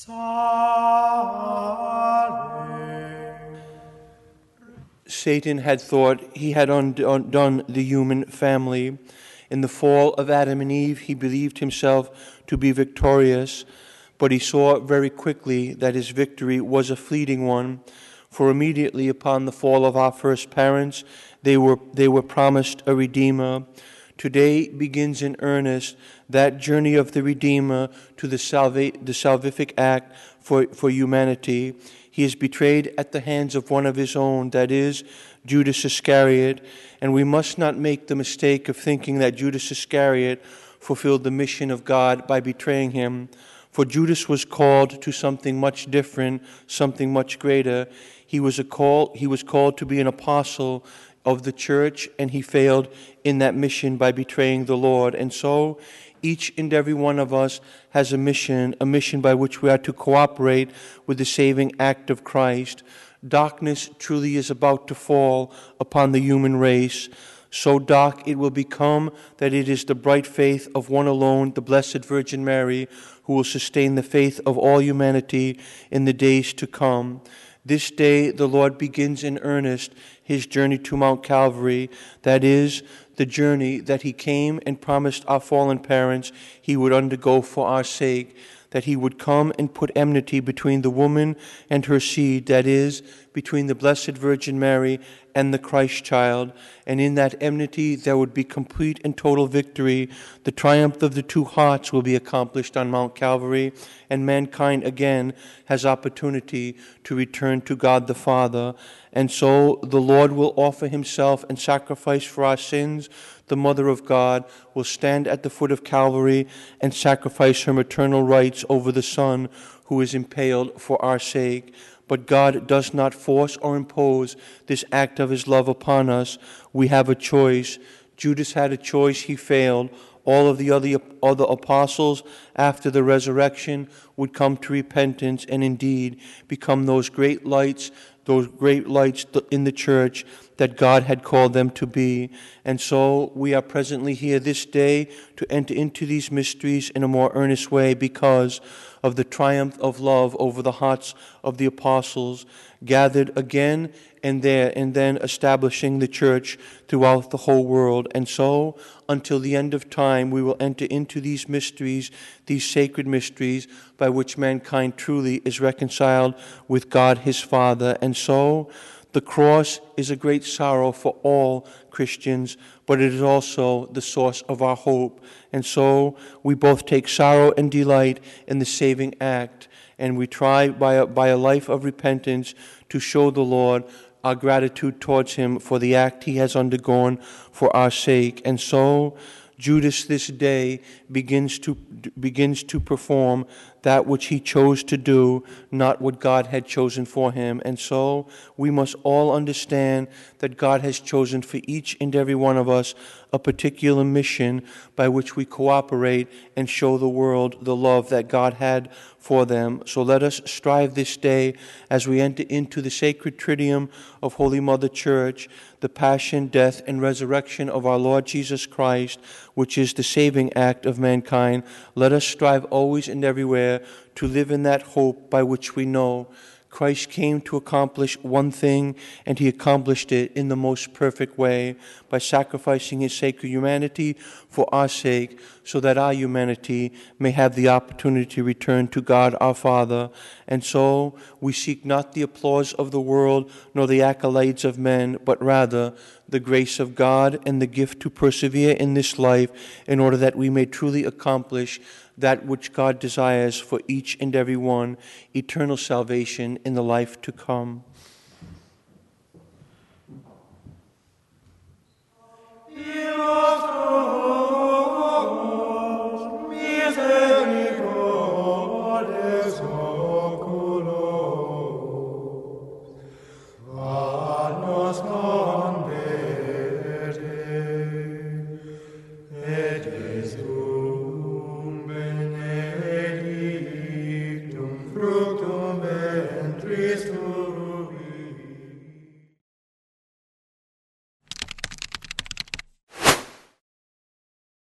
Satan had thought he had undone the human family. In the fall of Adam and Eve, he believed himself to be victorious, but he saw very quickly that his victory was a fleeting one, for immediately upon the fall of our first parents, they were promised a Redeemer. Today begins in earnest that journey of the Redeemer to the salvific act for humanity. He is betrayed at the hands of one of his own, that is, Judas Iscariot, and we must not make the mistake of thinking that Judas Iscariot fulfilled the mission of God by betraying him. For Judas was called to something much different, something much greater. He was called to be an apostle of the church, and he failed in that mission by betraying the Lord. And so each and every one of us has a mission by which we are to cooperate with the saving act of Christ. Darkness truly is about to fall upon the human race. So dark it will become that it is the bright faith of one alone, the Blessed Virgin Mary, who will sustain the faith of all humanity in the days to come. This day the Lord begins in earnest his journey to Mount Calvary, that is, the journey that he came and promised our fallen parents he would undergo for our sake, that he would come and put enmity between the woman and her seed, that is, between the Blessed Virgin Mary and the Christ child, and in that enmity there would be complete and total victory. The triumph of the two hearts will be accomplished on Mount Calvary, and mankind again has opportunity to return to God the Father. And so the Lord will offer himself and sacrifice for our sins. The Mother of God will stand at the foot of Calvary and sacrifice her maternal rights over the Son who is impaled for our sake. But God does not force or impose this act of his love upon us. We have a choice. Judas had a choice. He failed. All of the other apostles after the resurrection would come to repentance and indeed become those great lights in the church that God had called them to be. And so we are presently here this day to enter into these mysteries in a more earnest way because of the triumph of love over the hearts of the apostles, gathered again and there, and then establishing the church throughout the whole world. And so, until the end of time, we will enter into these mysteries, these sacred mysteries, by which mankind truly is reconciled with God his Father. And so, the cross is a great sorrow for all Christians, but it is also the source of our hope. And so we both take sorrow and delight in the saving act, and we try by a life of repentance to show the Lord our gratitude towards him for the act he has undergone for our sake. And so Judas this day begins to perform that which he chose to do, not what God had chosen for him. And so we must all understand that God has chosen for each and every one of us a particular mission by which we cooperate and show the world the love that God had for them. So let us strive this day as we enter into the sacred triduum of Holy Mother Church, the passion, death, and resurrection of our Lord Jesus Christ, which is the saving act of mankind. Let us strive always and everywhere to live in that hope by which we know Christ came to accomplish one thing, and he accomplished it in the most perfect way by sacrificing his sacred humanity for our sake, so that our humanity may have the opportunity to return to God our Father. And so we seek not the applause of the world nor the accolades of men, but rather the grace of God and the gift to persevere in this life in order that we may truly accomplish that which God desires for each and every one, eternal salvation in the life to come. Misericordes